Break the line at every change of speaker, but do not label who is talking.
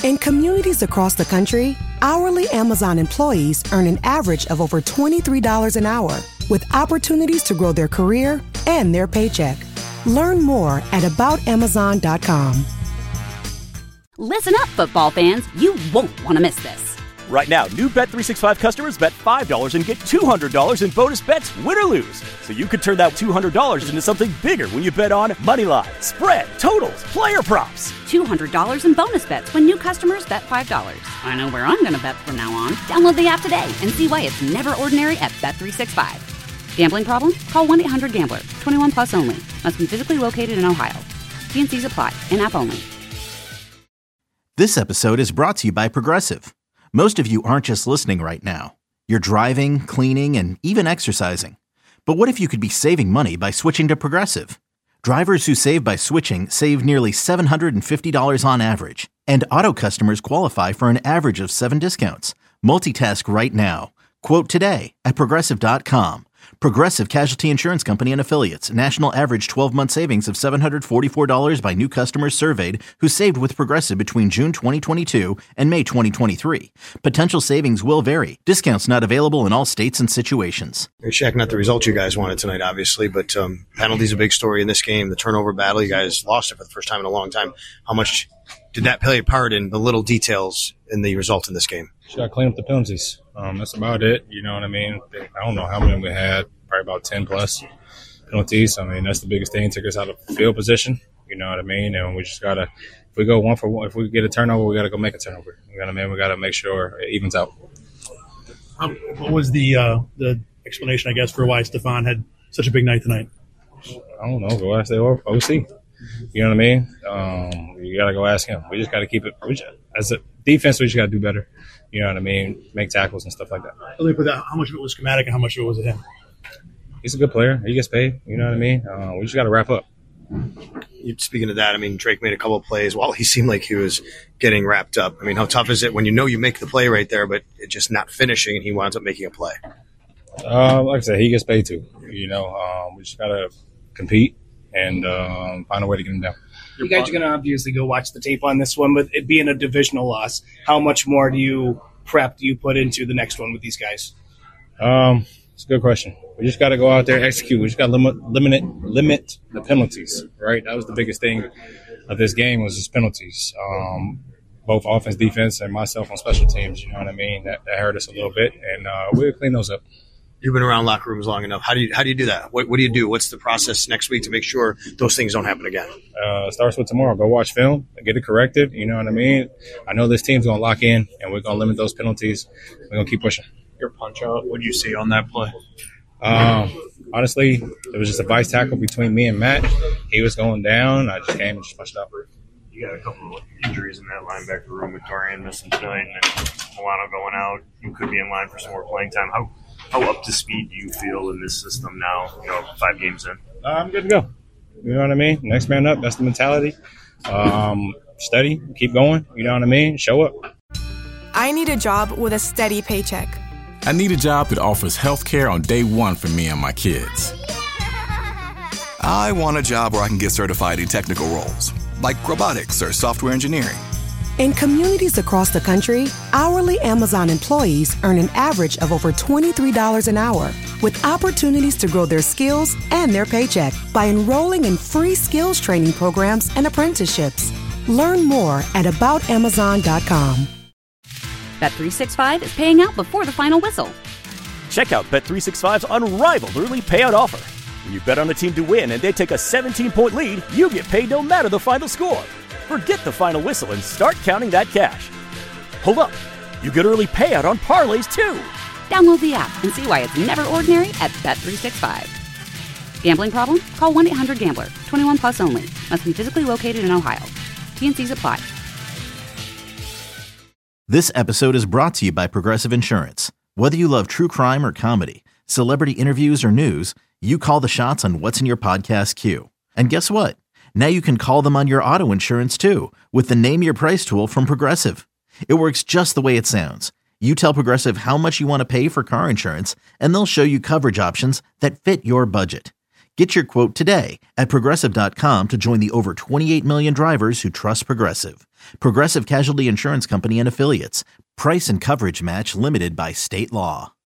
In communities across the country, hourly Amazon employees earn an average of over $23 an hour, with opportunities to grow their career and their paycheck. Learn more at aboutamazon.com.
Listen up, football fans. You won't want to miss this.
Right now, new Bet365 customers bet $5 and get $200 in bonus bets, win or lose. So you could turn that $200 into something bigger when you bet on Moneyline, spread, totals, player props.
$200 in bonus bets when new customers bet $5. I know where I'm going to bet from now on. Download the app today and see why it's never ordinary at Bet365. Gambling problem? Call 1-800-GAMBLER. 21 plus only. Must be physically located in Ohio. T&Cs apply. In-app only.
This episode is brought to you by Progressive. Most of you aren't just listening right now. You're driving, cleaning, and even exercising. But what if you could be saving money by switching to Progressive? Drivers who save by switching save nearly $750 on average. And auto customers qualify for an average of 7 discounts. Multitask right now. Quote today at Progressive.com. Progressive Casualty Insurance Company and Affiliates. National average 12-month savings of $744 by new customers surveyed who saved with Progressive between June 2022 and May 2023. Potential savings will vary. Discounts not available in all states and situations.
Shaq, not the result you guys wanted tonight, obviously, but penalties a big story in this game. The turnover battle, you guys lost it for the first time in a long time. How much did that play a part in the little details in the result in this game?
Just got to clean up the penalties. That's about it. You know what I mean? I don't know how many we had, probably about 10 plus penalties. I mean, that's the biggest thing. Took us out of field position. You know what I mean? And we just got to, if we go 1 for 1, if we get a turnover, we got to go make a turnover. You know what I mean? We got to make sure it evens out.
What was the explanation, I guess, for why Stephon had such a big night tonight?
I don't know. Go ask the OC. You know what I mean? You got to go ask him. We just got to keep it. As a defense, we just got to do better. You know what I mean? Make tackles and stuff like that.
How much of it was schematic and how much of it was him?
He's a good player. He gets paid. You know what I mean? We just got to wrap up.
Speaking of that, I mean, Drake made a couple of plays while he seemed like he was getting wrapped up. I mean, how tough is it when you know you make the play right there, but it's just not finishing and he winds up making a play?
Like I said, he gets paid too. You know, we just got to compete and find a way to get him down.
You guys are going to obviously go watch the tape on this one, but it being a divisional loss, how much more do you put into the next one with these guys?
It's a good question. We just got to go out there and execute. We just got to limit the penalties, right? That was the biggest thing of this game was just penalties. Both offense, defense, and myself on special teams, you know what I mean? That hurt us a little bit, and we'll clean those up.
You've been around locker rooms long enough. How do you do that? What do you do? What's the process next week to make sure those things don't happen again?
Starts with tomorrow. Go watch film, get it corrected. You know what I mean? I know this team's going to lock in, and we're going to limit those penalties. We're going to keep pushing.
Your punch out, what did you see on that play?
Honestly, it was just a vice tackle between me and Matt. He was going down. I just came and just punched it up.
You got a couple of injuries in that linebacker room with Dorian missing tonight and then Milano going out. You could be in line for some more playing time. How up to speed do you feel in this system now, 5 games in?
I'm good to go. You know what I mean? Next man up, that's the mentality. Study, keep going, you know what I mean? Show up.
I need a job with a steady paycheck.
I need a job that offers health care on day one for me and my kids.
I want a job where I can get certified in technical roles, like robotics or software engineering.
In communities across the country, hourly Amazon employees earn an average of over $23 an hour, with opportunities to grow their skills and their paycheck by enrolling in free skills training programs and apprenticeships. Learn more at aboutamazon.com.
Bet365 is paying out before the final whistle.
Check out Bet365's unrivaled early payout offer. When you bet on a team to win and they take a 17-point lead, you get paid no matter the final score. Forget the final whistle and start counting that cash. Hold up. You get early payout on parlays, too.
Download the app and see why it's never ordinary at Bet365. Gambling problem? Call 1-800-GAMBLER. 21 plus only. Must be physically located in Ohio. T&Cs apply.
This episode is brought to you by Progressive Insurance. Whether you love true crime or comedy, celebrity interviews or news, you call the shots on what's in your podcast queue. And guess what? Now you can call them on your auto insurance too with the Name Your Price tool from Progressive. It works just the way it sounds. You tell Progressive how much you want to pay for car insurance, and they'll show you coverage options that fit your budget. Get your quote today at Progressive.com to join the over 28 million drivers who trust Progressive. Progressive Casualty Insurance Company and Affiliates. Price and coverage match limited by state law.